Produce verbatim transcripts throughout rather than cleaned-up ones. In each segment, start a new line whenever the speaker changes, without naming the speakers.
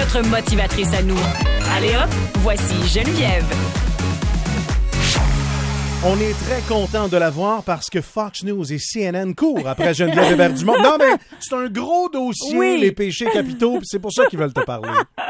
notre motivatrice à nous. Allez hop, voici Geneviève.
On est très content de la voir parce que Fox News et C N N courent après Geneviève Hébert-Dumont. Non, mais c'est un gros dossier,
oui.
les péchés capitaux, puis c'est pour ça qu'ils veulent te parler.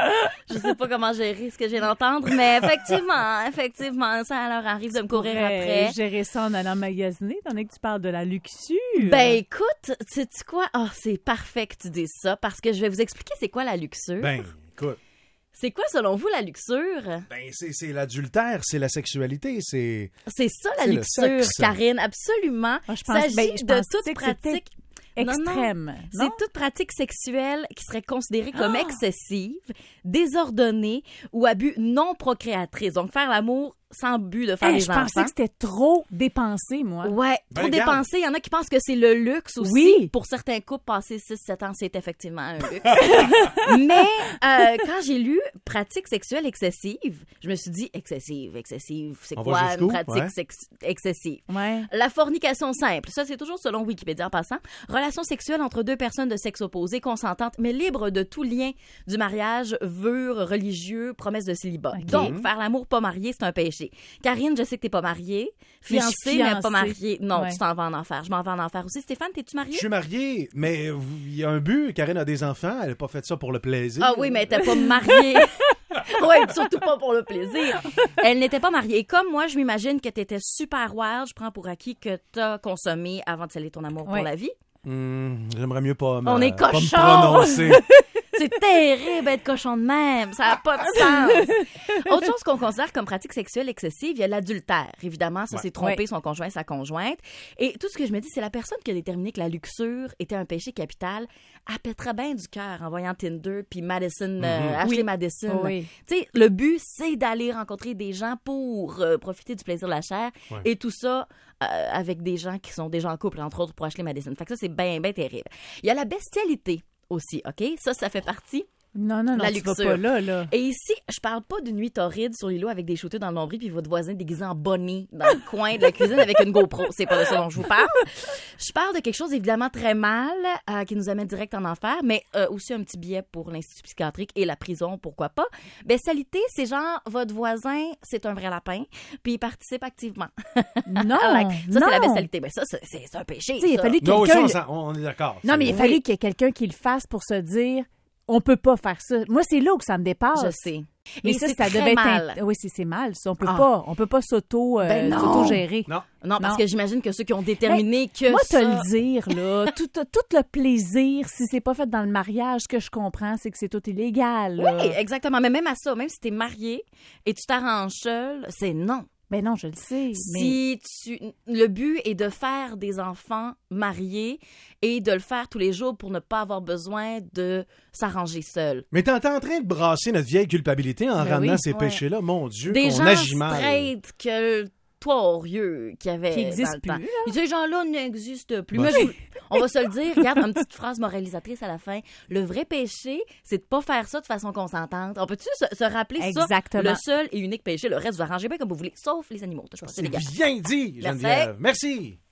Je sais pas comment gérer ce que j'ai d'entendre, mais effectivement, effectivement, ça leur arrive de me courir après.
Gérer ça en allant magasiner, t'en es que tu parles de la luxure.
Ben écoute, sais-tu quoi? Oh, c'est parfait que tu dises ça, parce que je vais vous expliquer c'est quoi la luxure.
Ben, écoute.
C'est quoi, selon vous, la luxure?
Ben, c'est, c'est l'adultère, c'est la sexualité, c'est...
C'est ça, la
c'est le
luxure,
sexe.
Karine, absolument.
Ah, je pense,
Il s'agit
ben, je
de
pensais
toute
que c'était
pratique...
extrême.
Non, non.
Non?
C'est toute pratique sexuelle qui serait considérée comme
Ah!
excessive, désordonnée ou à but non procréatrice. Donc, faire l'amour sans but de faire
Hey,
des
je
enfants.
pensais que c'était trop dépensé, moi.
Ouais,
Ben,
trop
regarde.
dépensé. Il y en a qui pensent que c'est le luxe aussi.
Oui.
Pour certains couples, passer six sept ans, c'est effectivement un luxe. Mais euh, quand j'ai lu pratique sexuelle excessive, je me suis dit, excessive, excessive, c'est
On va
quoi une
jusqu'où?
pratique
Ouais.
sex- excessive?
Ouais.
La fornication simple, ça c'est toujours selon Wikipédia en passant. Relation sexuelle entre deux personnes de sexe opposé, consentantes, mais libres de tout lien du mariage, vœux religieux, promesse de célibat.
Ok.
Donc, faire l'amour pas marié, c'est un péché. Karine, je sais que t'es pas mariée.
Mais je
Fiancée,
suis
mais pas
fiancée.
mariée. Non,
Ouais.
tu t'en vas en enfer. Je m'en vais en enfer aussi. Stéphane, t'es-tu mariée?
Je suis marié, mais il y a un but. Karine a des enfants, elle n'a pas fait ça pour le plaisir.
Ah oui, mais t'es pas mariée. Oui, surtout pas pour le plaisir. Elle n'était pas mariée. Et comme moi, je m'imagine que t'étais super wild, je prends pour acquis que t'as consommé avant de sceller ton amour
Ouais.
pour la vie.
Hmm, j'aimerais mieux pas me,
On est
pas me
cochon!
prononcer.
C'est terrible être cochon de même. Ça n'a pas de sens. Autre chose qu'on considère comme pratique sexuelle excessive, il y a l'adultère. Évidemment, ça,
Ouais.
c'est tromper
Ouais.
son conjoint, sa conjointe. Et tout ce que je me dis, c'est la personne qui a déterminé que la luxure était un péché capital, elle pèterait bien du cœur en voyant Tinder puis Madison, euh, Ashley
Oui.
Madison.
Oui.
Tu sais, le but, c'est d'aller rencontrer des gens pour euh, profiter du plaisir de la chair.
Ouais.
Et tout ça euh, avec des gens qui sont déjà en couple, entre autres pour Ashley Madison. Fait que ça, c'est bien, bien terrible. Il y a la bestialité aussi, OK? Ça, ça fait partie.
Non, non, non,
La
tu vas
luxure.
pas là, là.
Et ici, je parle pas d'une nuit torride sur l'îlot avec des shooters dans le nombril puis votre voisin déguisé en Bonnie dans le coin de la cuisine avec une GoPro. C'est pas de ça dont je vous parle. Je parle de quelque chose évidemment très mal euh, qui nous amène direct en enfer, mais euh, aussi un petit billet pour l'institut psychiatrique et la prison, pourquoi pas. Bestialité, c'est genre votre voisin, c'est un vrai lapin, puis il participe activement.
Non,
Like, ça,
non.
c'est la bestialité. Mais ça, c'est, c'est, c'est un péché.
Tu sais, il a
ça.
fallu que
Non,
quelqu'un...
ça, on, on est d'accord.
Non, mais il a
Oui.
fallu qu'il y ait quelqu'un qui le fasse pour se dire on peut pas faire ça. Moi, c'est là où ça me dépasse.
Je sais.
Mais
Et
ça,
c'est
ça
très
devait être
mal.
int- oui, c'est, c'est mal. Ça, on peut
Ah.
pas, on peut pas s'auto, euh,
Ben non.
s'auto-gérer.
Non.
Non, parce
Non.
que j'imagine que ceux qui ont déterminé que
Moi, te
ça...
le dire, là, tout, tout le plaisir, si c'est pas fait dans le mariage, ce que je comprends, c'est que c'est tout illégal. là.
Oui, exactement. Mais même à ça, même si t'es marié et tu t'arranges seul, c'est non.
Ben non, je le sais. Mais...
Si tu, le but est de faire des enfants mariés et de le faire tous les jours pour ne pas avoir besoin de s'arranger seul.
Mais t'es t'es en train de brasser notre vieille culpabilité en
Ben
ramenant
oui,
ces
ouais.
péchés-là. Mon Dieu,
Des
qu'on
gens
agit mal.
straight que torieux qui avaient
Qui
dans
existent
le
plus,
temps.
là.
Ces gens-là n'existent plus.
Bah,
Mais je- on va se le dire, regarde, une petite phrase moralisatrice à la fin. Le vrai péché, c'est de pas faire ça de façon consentante. On peut-tu se, se rappeler
Exactement.
ça? Le seul et unique péché, le reste, vous arrangez bien comme vous voulez, sauf les animaux. Je pense que c'est
C'est
légal.
bien dit,
Merci.
Geneviève. Merci.